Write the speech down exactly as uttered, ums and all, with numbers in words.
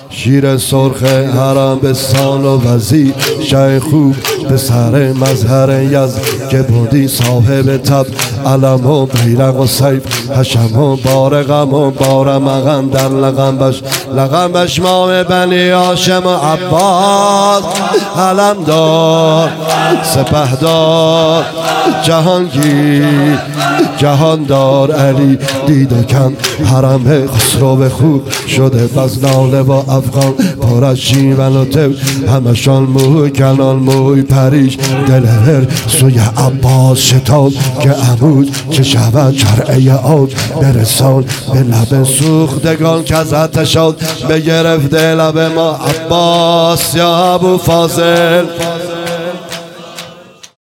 شیر سرخ حرم به سان و وزیر شه خوب به سر مظهر یزد که بودی صاحب تب علم و بیرق و سیف حشم و بارقم و بارمغن در لغمبش لغمبش مام بنی هاشم و عباس علم دار سپه دار جهانگیر جهاندار علی دید و کن حرم خسرو خوب شده بز ناله و افغان پر از شیون و تب همشان موی کنان موی پریش دلهر سوی عباس شتاب که عمود چه شود چرعه آج برسان به لب سوختگان که از آتشات بگرفته لب ما عباس یا ابو فاضل